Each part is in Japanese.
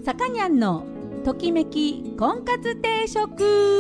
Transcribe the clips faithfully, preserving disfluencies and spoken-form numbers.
さかにゃんのときめき婚活定食。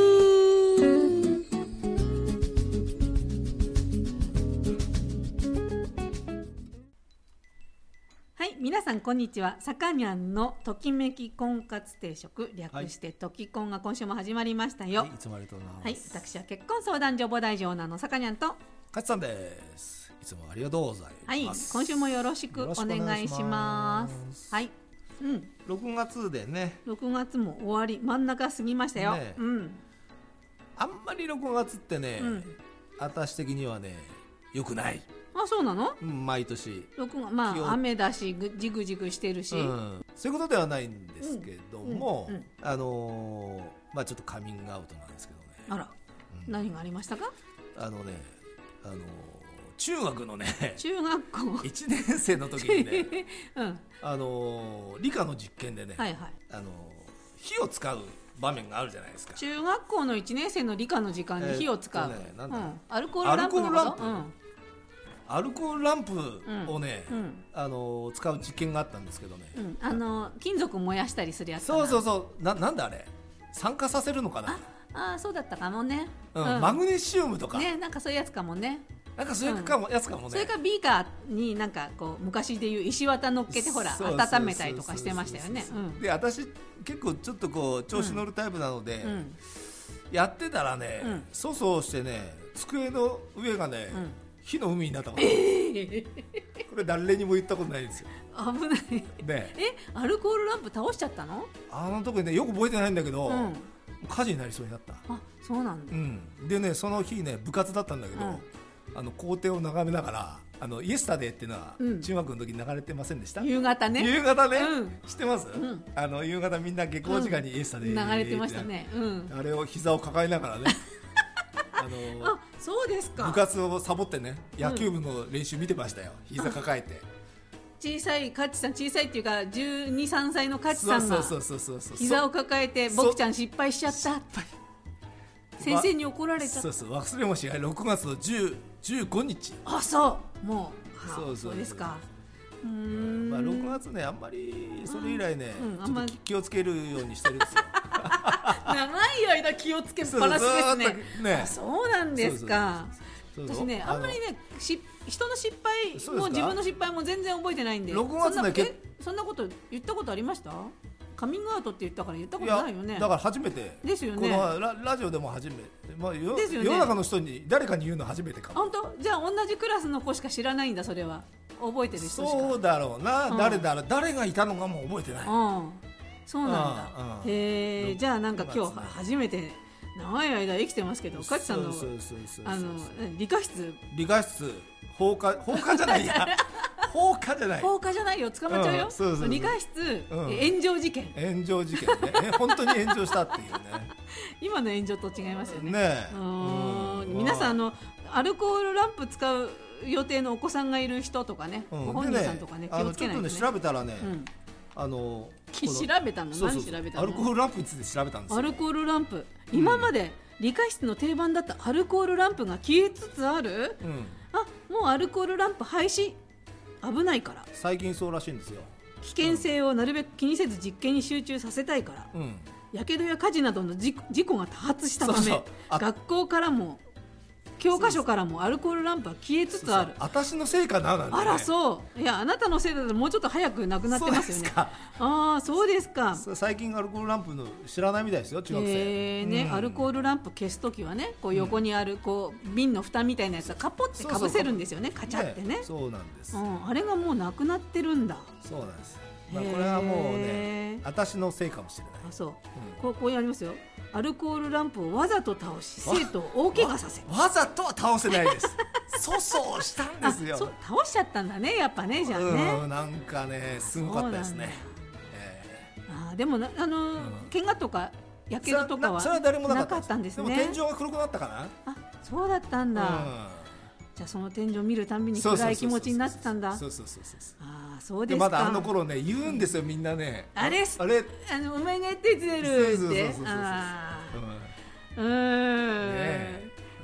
はい、皆さんこんにちは。さかにゃんのときめき婚活定食、略してとき婚が今週も始まりましたよ。 はい、いつもありがとうございます。 はい、私は結婚相談所母大女のさかにゃんとかちさんです。いつもありがとうございます。 はい、今週もよろしくお願いします。はい、うん、 ろくがつでね、 ろくがつも終わり、真ん中過ぎましたよ、ね、うん、 あんまりろくがつってね、うん、私的にはね良くない。 あ、そうなの？ 毎年ろくがつ、まあ雨だしジグジグしてるし、うん、 そういうことではないんですけども、うんうんうん、あのー、まあちょっとカミングアウトなんですけどね。 あら、うん、何がありましたか？ あのね、あのー中学のね中学校いちねん生の時にね、うん、あの理科の実験でね、はいはい、あの火を使う場面があるじゃないですか。 中学校のいちねん生の理科の時間に火を使う、えーね、なんだ、うん、アルコールランプのこと、うん、 アルコールランプをね、うんうん、あの使う実験があったんですけどね、うん、 あの金属燃やしたりするやつかな。 そうそうそう、 な, なんだあれ酸化させるのかな。 ああ、そうだったかもね、 うんうん、マグネシウムとかね、なんかそういうやつかもね。 なんかそういうかも、うん、やつかもね。 それかビーカーになんかこう昔でいう石綿乗っけてほら温めたりとかしてましたよね。 で、私結構ちょっとこう調子乗るタイプなので、うん、やってたらね、うん、粗相してね机の上がね、うん、火の海になったこと、えー、これ誰にも言ったことないんですよ。 危ない、ね、え、アルコールランプ倒しちゃったの？ あの時ね、よく覚えてないんだけど、うん、火事になりそうになった。 あ、そうなんだ、うん、 でね、その日ね部活だったんだけど、うん、あの校庭を眺めながら、あのイエスタデーっていうのは、うん、中学の時に流れてませんでした？ 夕方ね、 夕方ね、うん、知ってます？うん、あの夕方みんな下校時間にイエスタデー、 うん、流れてましたね、うん、 あれを膝を抱えながらねあのあ、そうですか。 部活をサボってね野球部の練習見てましたよ、うん、膝抱えて。 小さいカッチさん、小さいっていうかじゅうに、さんさいのカッチさんが膝を抱えて僕ちゃん失敗しちゃった、先生に怒られちゃった。 そうそう、忘れもしないろくがつのじゅう、じゅうごにち。 あ、そうもう、そうそうそう、そうですか。 うーん、まあ、ろくがつね、あんまりそれ以来ね、うんうん、あんまり気をつけるようにしてるんですよ長い間気をつけっぱなしですね。ね、あ、そうなんですか。そうそうそう、私ね、あんまりね、し人の失敗も自分の失敗も全然覚えてないんで。 ろくがつね、 そんな、そんなこと言ったことありました？カミングアウトって言ったから言ったことないよね。 だから初めてですよね。 この ラ, ラジオでも初めて、まあ、よですよね、世の中の人に誰かに言うの初めてかも。 本当？じゃあ同じクラスの子しか知らないんだ。それは覚えてる人しか。 そうだろうな、うん、誰だろう、誰がいたのかも覚えてない、うん、 そうなんだ、うん、へえ。じゃあなんか今日初めて長い間生きてますけど、カチさんの理科室理科室放課放課じゃないや放課じゃない放課じゃないよ、捕まっちゃうよ、うん、そうそうそう、理科室、うん、炎上事件炎上事件ね本当に炎上したっていうね今の炎上と違いますよね。 ねえ、 うん、皆さん、あのアルコールランプ使う予定のお子さんがいる人とかね、うん、ご本人さんとかね、気をつけないとね。 ちょっとね調べたらね、うん、あの調べたの？ そうそう、 何調べたの？ アルコールランプについて調べたんですよ。 アルコールランプ、今まで理科室の定番だったアルコールランプが消えつつある、うん、あ、もうアルコールランプ廃止、危ないから。 最近そうらしいんですよ。 危険性をなるべく気にせず実験に集中させたいから、うん、やけどや火事などの事故が多発したため、そうそう、学校からも教科書からもアルコールランプは消えつつある。 私のせいかななんて、ね、 あら、そう。いや、あなたのせいだともうちょっと早くなくなってますよね。ああ、そうですか。 最近アルコールランプの知らないみたいですよ、中学生。 えーね、うん、アルコールランプ消すときはね、こう横にあるこう瓶の蓋みたいなやつはカポってかぶせるんですよね、カチャってね。 そうなんです、 うん、あれがもうなくなってるんだ。 そうなんです、まあ、これはもうね、私のせいかもしれない。 あ、そう、うん、こう、こうやりますよ。アルコールランプをわざと倒し生徒を大怪我させ。 わ, わざとは倒せないです粗相したんですよ。 倒しちゃったんだね、やっぱね。じゃあね、 うん、なんかねすごかったですね。 えー、あ、でもな、あのーうん、怪我とかやけどとかはそれは誰もなかった。 なかったんですね。 でも天井が黒くなったかな。 あ、そうだったんだ、うん、じゃあその天井を見るたびに暗い気持ちになってたんだ。 そうそうそうそうそう。 ああ、そうですか。 でまだあの頃ね言うんですよ、みんなね。 あれあれ、あのお前がやっていつ出るって。ああ、うん、ね、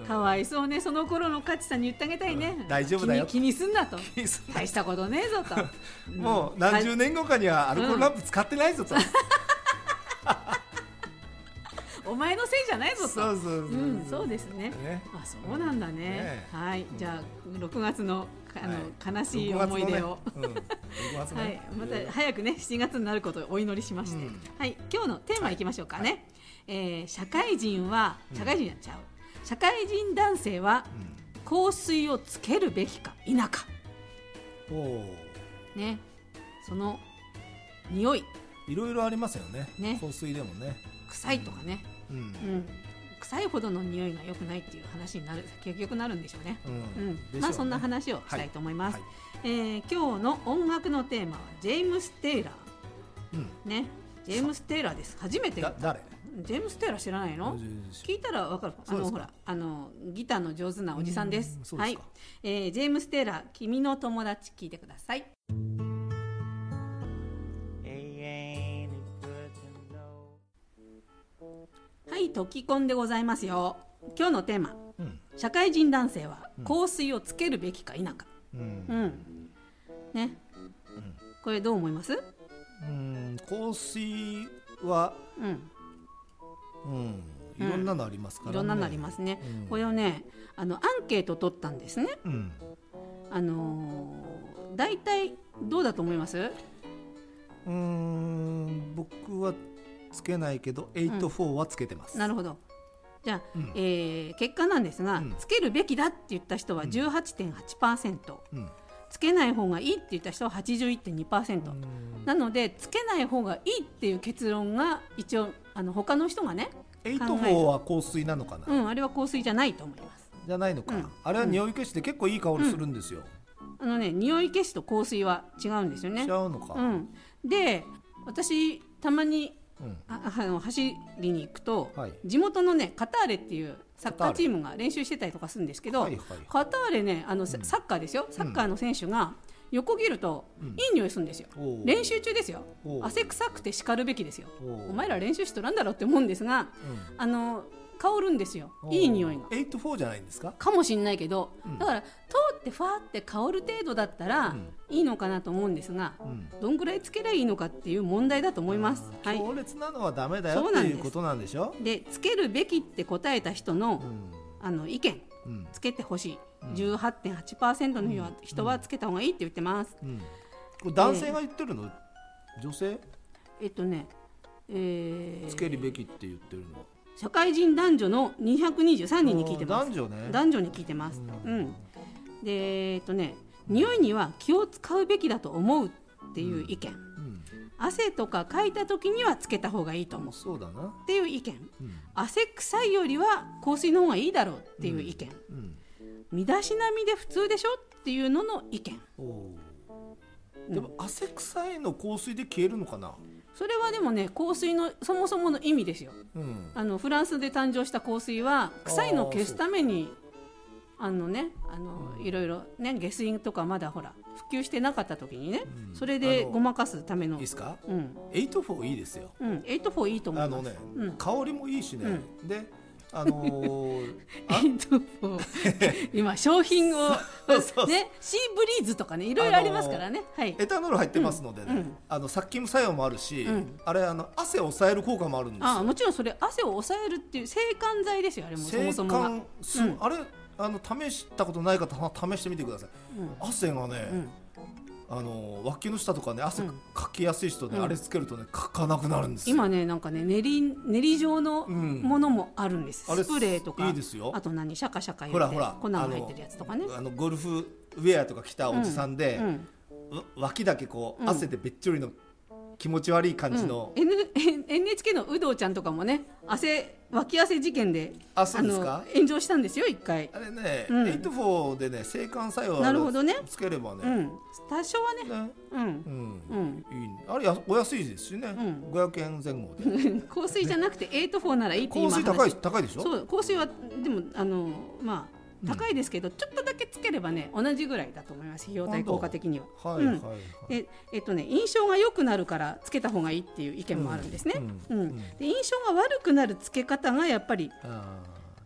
かわいそうね。その頃のカチさんに言ってあげたいね、 うん、大丈夫だよ、 気に、気にすんなと大したことねえぞともう何十年後かにはアルコールランプ使ってないぞと、うん、 お前のせいじゃないぞと。 そうそうそう、うん、 そうですね、ね、あ、そうなんだね、ね、はい、じゃあろくがつのあの、はい、悲しい思い出を、ね、うんね、はい、また早くねしちがつになることをお祈りしまして、うん、はい、今日のテーマいきましょうかね、はい、えー、社会人は社会人やっちゃう、うん、社会人男性は香水をつけるべきか否か、 うん、 ね、その匂いいろいろありますよね、ね、香水でもね、 臭いとかね、うんうん、臭いほどの匂いが良くないっていう話になる、結局なるんでしょうね、うんうん、ね、まあそんな話をしたいと思います、はいはい、えー、今日の音楽のテーマはジェームス・テイラー、うん、ね、ジェームス・テイラーです。初めて誰ジェームス・テイラー知らないの？聞いたら分かる。あのほらあのギターの上手なおじさんです。ですはい、えー、ジェームス・テイラー、君の友達、聞いてください。はい、トキコンでございますよ。今日のテーマ、うん、社会人男性は香水をつけるべきか否か、うんうん、ね、うん、これどう思います？ うん、香水は、うんうん、いろんなのありますからね、 いろんなのありますね、うん、これをねあのアンケート取ったんですね、うん、あのー、だいたいどうだと思います？うーん、僕はつけないけどはちじゅうよんはつけてます、 うん、なるほど。じゃあ、うん、えー、結果なんですが、うん、つけるべきだって言った人は じゅうはちてんはちパーセント、うん、つけない方がいいって言った人は はちじゅういってんにパーセント、なのでつけない方がいいっていう結論が一応あの他の人がねはちじゅうよんは香水なのかな、 うん、あれは香水じゃないと思います。 じゃないのか、うん、あれは匂い消しで結構いい香りするんですよ、 うん、あのね、匂い消しと香水は違うんですよね。 違うのか、うん、 で私たまにうん、ああの走りに行くと、はい、地元のねカターレっていうサッカーチームが練習してたりとかするんですけど、はいはいはい、カターレねあの、うん、サッカーですよ、サッカーの選手が横切ると、うん、いい匂いするんですよ、練習中ですよ。汗臭くて叱るべきですよ。お前ら練習しとらんだろうって思うんですが、うん、あの香るんですよ、いい匂いが。 はちじゅうよんじゃないんですか？ かもしれないけど、うん、だから通ってファーって香る程度だったらいいのかなと思うんですが、うん、どんぐらいつけりゃいいのかっていう問題だと思います、はい、 強烈なのはダメだよっていうことなんでしょ。 でつけるべきって答えた人の、うん、あの意見、うん、つけてほしい、うん、じゅうはちてんはちパーセント の人はつけた方がいいって言ってます、うんうん、 これ男性が言ってるの、えー、女性？ えっとね、えー、 つけるべきって言ってるのは社会人男女のにひゃくにじゅうさんにんに聞いてます。 男女ね、 男女に聞いてます、うんうん、で、えっとね、匂いには気を使うべきだと思うっていう意見、うんうん、汗とかかいた時にはつけた方がいいと思う、 そうだなっていう意見、うん、汗臭いよりは香水の方がいいだろうっていう意見、うんうん、身だしなみで普通でしょっていうのの意見。お、 でも汗臭いの香水で消えるのかな？ それはでもね香水のそもそもの意味ですよ、うん、あのフランスで誕生した香水は臭いのを消すためにあのねあの、うん、いろいろね下水とかまだほら普及してなかった時にね、うん、それでごまかすための。 いいですか、うん、はちじゅうよんいいですよ、うん、はちじゅうよんいいと思います。あのね、うん、香りもいいしね、うん、であのー、 今商品をそうそうね、シーブリーズとかねいろいろありますからね、はい、 エタノール入ってますのでね、うん、あの殺菌作用もあるし、うん、あれあの汗を抑える効果もあるんですよ。 あ、もちろんそれ汗を抑えるっていう制汗剤ですよ、あれもそもそもが、うん、 あれあの試したことない方試してみてください、うん、汗がね、うんあの脇の下とかね汗かきやすい人ね、うん、あれつけるとねかかなくなるんですよ。 今ねなんかね練り練り状のものもあるんです、うん、スプレーとかいいですよ。 あと何シャカシャカ入れてほらほら粉が入ってるやつとかね、 あのゴルフウェアとか着たおじさんで、うんうん、脇だけこう、うん、汗でべっちょりの気持ち悪い感じの、 うん、N エヌエイチケー の有働ちゃんとかもね汗脇汗事件であそうですか、 あの炎上したんですよ一回。 あれね、うん、はちじゅうよんでね制汗作用をつければね、うん、 多少はね、ね、うんうんうんいいね、あれやお安いですしね、うん、ごひゃくえんぜん後で香水じゃなくてはちじゅうよんならいいって今香水高い高いでしょ。 そう香水はでもあのまあ高いですけど、うん、ちょっとだけつければね同じぐらいだと思います、費用対効果的には。はいはいはい、でえっとね、印象が良くなるからつけた方がいいっていう意見もあるんですね、うんうんうん、で印象が悪くなるつけ方がやっぱり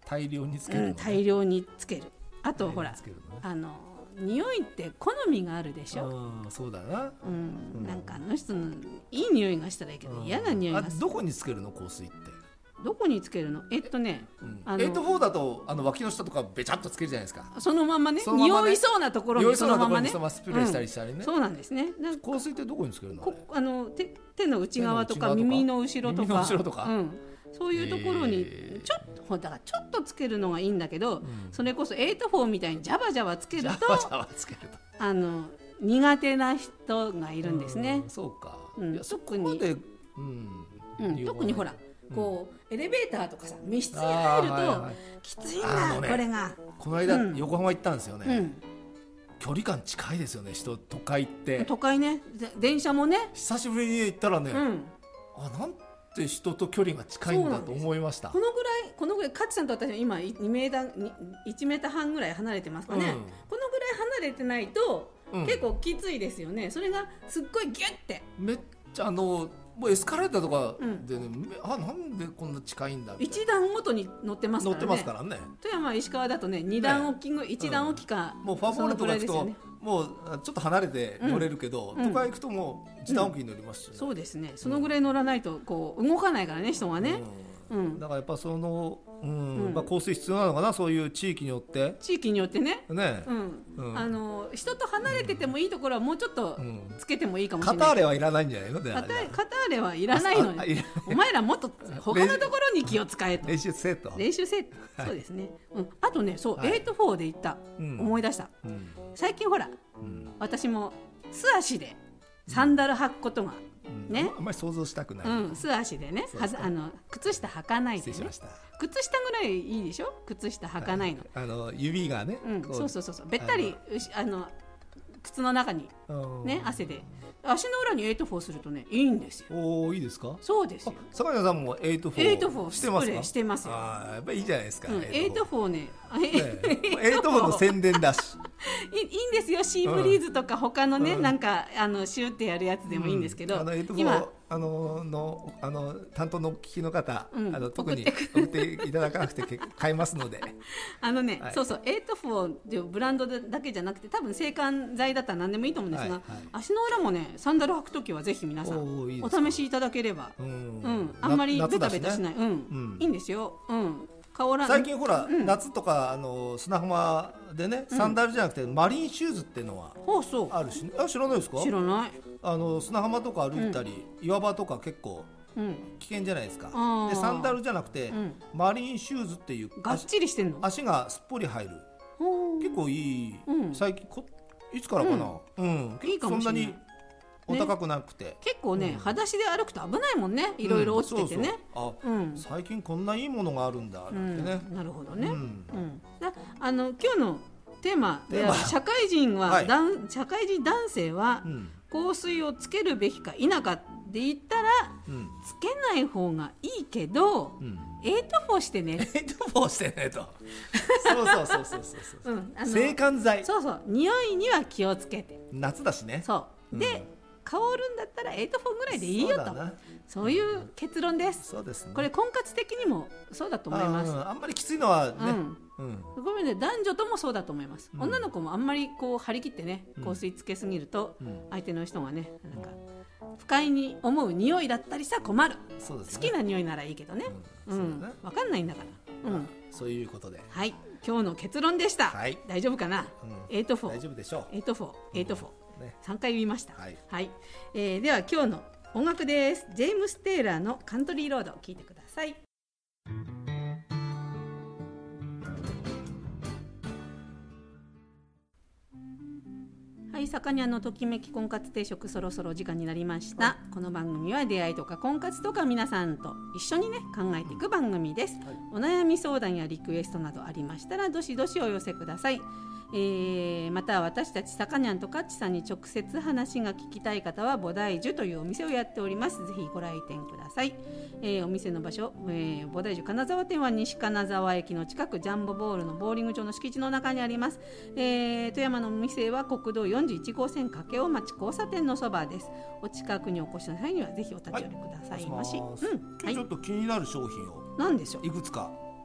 大量につけるの、ね、 うん、大量につける。あとほら、ね、あの匂いって好みがあるでしょ。 あ、そうだな、 うんうん、なんかあの人のいい匂いがしたらいいけど、うん、嫌な匂いがする。 あ、どこにつけるの香水って？ どこにつけるの？えっとね、 うん、あのエイトフォーだとあの脇の下とかべちゃっとつけるじゃないですか。 そのままね、匂いそうなところにそのままね、 スプレーしたりしたりね、うん、 そうなんですね。 香水ってどこにつけるの？ こあの 手, 手の内側とか耳の後ろとか、 耳の後ろとか、 うん、そういうところにちょっと、だからちょっとつけるのがいいんだけど、うん、それこそエイトフォーみたいにジャバジャバつけると、 ジャバジャバつけるとあの苦手な人がいるんですね。 うん、そうか、 うん、特に、 うんうん、特にほらこうエレベーターとかさ、密室に入ると、はいはい、きついんだ、ね、これが。 この間、うん、横浜行ったんですよね、 うん、 距離感近いですよね、人都会って。 都会ね、電車もね、 久しぶりに行ったらね、うん、あ、なんて人と距離が近いんだと思いました。 このぐらい、このぐらい、勝さんと私は今にメーター、いちメーターはんぐらい離れてますかね、うん、このぐらい離れてないと、うん、結構きついですよね。それがすっごいギュッて、 めっちゃあのもうエスカレーターとかでね、うん、あ、なんでこんな近いんだみたいな。 一段ごとに乗ってますからね。 乗ってますからね。 富山石川だとね、二段置き、ね、一段置きか、 うん、もうファーボールとか行くと、ね、もうちょっと離れて乗れるけど、うん、都会行くともう一段置きに乗りますし、ね、 うん、そうですね。そのぐらい乗らないとこう動かないからね、人がね、 うんうん、だからやっぱその、うんうん、まあ、香水必要なのかな、そういう地域によって。 地域によってね、 ね、 うんうん、あの人と離れててもいいところはもうちょっとつけてもいいかもしれない。 カターレはいらないんじゃないの？ カターレはいらないのにお前らもっと他のところに気を使えと。 練習せえと。 練習せえと、はい、そうですね、うん、あとね、そう、はい、エイトフォーで言った、うん、思い出した、うん、最近ほら、うん、私も素足でサンダル履くことが、うん、ね、 あんまり想像したくない、 うん、素足でね、はあの靴下履かないで、ね、靴下ぐらいいいでしょ、靴下履かないの、 はい、あの指がね、 うん、そうそうそうそう、べったりあの靴の中に、ね、汗で足の裏にエイトフォーするとね、いいんですよ。 おー、いいですか？ そうですよ。 坂根さんもエイトフォーしてますか？ してますよ。 あ、やっぱりいいじゃないですか、 うん、エイトフォーね、 エイトフォーの宣伝だしい, いいんですよ。シーブリーズとか他のね、うん、なんかあのシューってやるやつでもいいんですけど、 うん、あのエイトフォー今あののあの担当の聞きの方、うん、あの特に送っていただかなくて買いますのであのね、はい、そうそう、エイトフォーっていうブランドだけじゃなくて、多分制汗剤だったら何でもいいと思うんですが、はいはい、足の裏もね、サンダル履くときはぜひ皆さん お, いいお試しいただければ、うん、うん、あんまりベタベタしない、ね、うんうん、いいんですよ、うん、 最近ほら、うん、夏とかあの砂浜でね、サンダルじゃなくて、うん、マリンシューズっていうのはあるし、ね、あ、知らないですか？ 知らない。 あの砂浜とか歩いたり、うん、岩場とか結構危険じゃないですか、うん、でサンダルじゃなくて、うん、マリンシューズっていうがっちりしてんの、 足がすっぽり入る、結構いい、うん、最近こいつからかな、うんうん、いいかもしれない。そんなにお高くなくて、ね、 結構ね、うん、裸足で歩くと危ないもんね、いろいろ落ちててね、 うん、そうそう、あ、うん、最近こんないいものがあるんだってね、 うん、なるほどね、うんうん、あの今日のテーマで、社会人は、はい、社会人男性は、うん、香水をつけるべきか否かって言ったら、うん、つけない方がいいけど、うん、エイトフォーしてねエイトフォーしてねとそうそうそうそうそう、うん、あの制汗剤、 そうそう、匂いには気をつけて、 夏だしね、 そう、で、うん、香るんだったらエイトフォーぐらいでいいよと、そうそういう結論です。 そうですね、 これ婚活的にもそうだと思います。 あ, あんまりきついのはね、うんうん、ごめんね、男女ともそうだと思います、うん、女の子もあんまりこう張り切ってね、香水つけすぎると、うん、相手の人がね、なんか不快に思う匂いだったりさ困る、そうですね、好きな匂いならいいけどね、うんうんね、分かんないんだから、うん、 そういうことで、 はい、今日の結論でした、はい、大丈夫かな、うん、エイトフォー、 大丈夫でしょう、 エイトフォー、エイトフォー、ね、さんかい言いました、 はいはい、えー、では今日の音楽です。ジェームス・テイラーのカントリーロードを聴いてください。はい、さかにゃんのときめき婚活定食、そろそろ時間になりました、はい、この番組は出会いとか婚活とか皆さんと一緒にね考えていく番組です、はい、お悩み相談やリクエストなどありましたらどしどしお寄せください。えー、また私たちさかにゃんとかっちさんに直接話が聞きたい方は菩提樹というお店をやっております。ぜひご来店ください。えー、お店の場所、えー、菩提樹金沢店は西金沢駅の近く、ジャンボボールのボーリング場の敷地の中にあります。えー、富山のお店は国道よんじゅういち号線掛尾町交差点のそばです。お近くにお越しの際にはぜひお立ち寄りくださいまし、はい、 うん、今日ちょっと気になる商品を、 何でしょう、 いくつか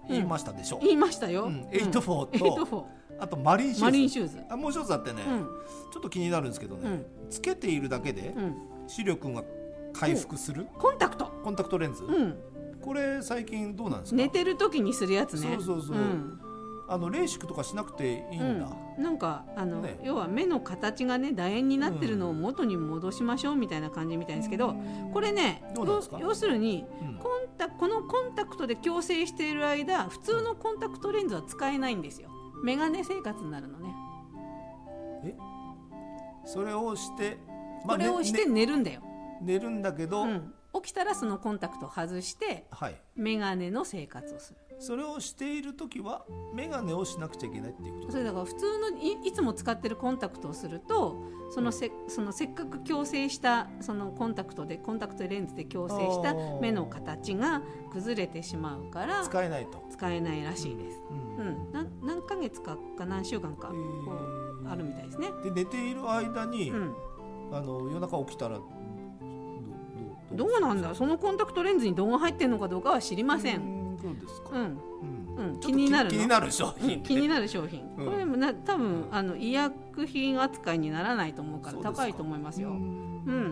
言いましたでしょ、うん、 言いましたよ、うん、 エイトフォーと、うん、エイトフォー、あとマリンシューズ、 マリンシューズ、 あもう一つあってね、うん、ちょっと気になるんですけどね、うん、つけているだけで視力が回復する、 コンタクトコンタクトレンズ、うん、これ最近どうなんですか？ 寝てる時にするやつね。 そうそうそう、うん、あのレーシックとかしなくていいんだ、 うん、なんかあの、ね、要は目の形がね楕円になってるのを元に戻しましょうみたいな感じみたいですけど、うん、これね要するに、うん、コンタこのコンタクトで矯正している間普通のコンタクトレンズは使えないんですよ。メガネ生活になるのね。 えそれをして、 まあ、これをして寝るんだよ、 ね、寝るんだけど、うん、 起きたらそのコンタクトを外して、はい、メガネの生活をする。 それをしているときはメガネをしなくちゃいけないっていうことですか？ それだから普通の い, いつも使ってるコンタクトをするとその せ, そのせっかく矯正したそのコンタクトでコンタクトレンズで矯正した目の形が崩れてしまうから使えないと使えないらしいです、うんうん、な何ヶ月かか何週間かこうあるみたいですね。 で寝ている間に、うん、あの夜中起きたらどうなんだ、そのコンタクトレンズに動画入ってるのかどうかは知りません。 そうですか、 うんうん、気になるの気になる商品、 うん、気になる商品、うん、これもな多分あの医薬品扱いにならないと思うから高いと思いますよ。うん、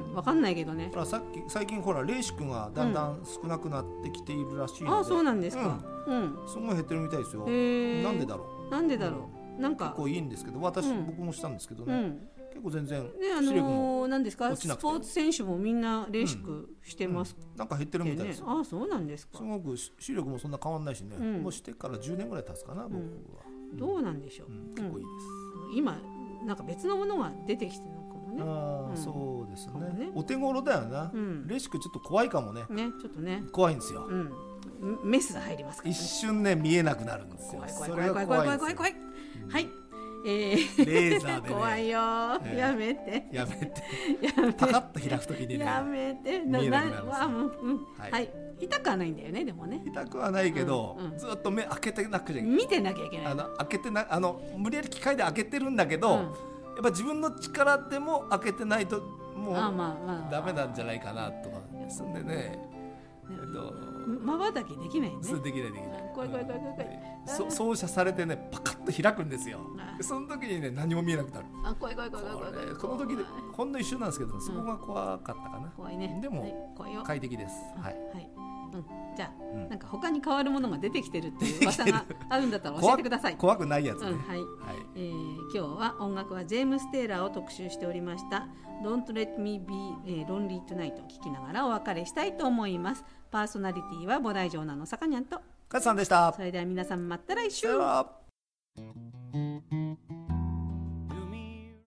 分かんないけどね。 ほらさっき最近ほらレーシックがだんだん少なくなってきているらしいので、 うん、あそうなんですか、 うんうん、すごい減ってるみたいですよ。なんでだろうなんでだろう、なんか結構いいんですけど私、うん、僕もしたんですけどね、うん、結構全然ね、あのー、何ですかスポーツ選手もみんなレーシックしてます、 うんうん、なんか減ってるみたいです。 あそうなんですか。 すごく視力もそんな変わんないしね、うん、もうしてからじゅうねんぐらい経つかな、僕は、 うん、どうなんでしょう、うん、 結構いいです、 うん、今なんか別のものが出てきてるのかもね。 あ、うん、そうです ね, ねお手頃だよな、うん、レーシックちょっと怖いかも ね, ねちょっとね怖いんですよ、 うん、メス入りますから、ね、 一瞬ね見えなくなるんですよ。 怖い怖い怖い怖い怖い怖い怖い怖い、うん、はいえー、 レーザーで、ね、 怖いよ、えー、やめてやめてパカッと開くときにねやめて見えなくなるんですよ、うんはいはい、痛くはないんだよね。でもね痛くはないけど、うんうん、ずっと目開けてなくちゃいけない、 見てなきゃいけない。 あの開けてなあの無理やり機械で開けてるんだけど、うん、やっぱ自分の力でも開けてないともうダメなんじゃないかなとかそんでねまばたきできないね。 そうできないできない。 怖い怖い怖い怖い怖い。 そ操作されてねパカッと開くんですよ。その時にね何も見えなくなる。 あ怖い怖い怖い怖い怖い。 この時でほんの一瞬なんですけど、そこが怖かったかな。 怖いね。 でも快適です。はいはい。 うん、じゃあ、うん、なんか他に変わるものが出てきてるっていう噂があるんだったら教えてください。 怖くないやつね。 うん、はい。はい、えー、今日は音楽はジェームス・テイラーを特集しておりました。Don't Let Me Be、えー、Lonely Tonight を聞きながらお別れしたいと思います。パーソナリティは菩提城南のさかにゃんとかつさんでした。 それでは皆さんまた来週。 さよなら。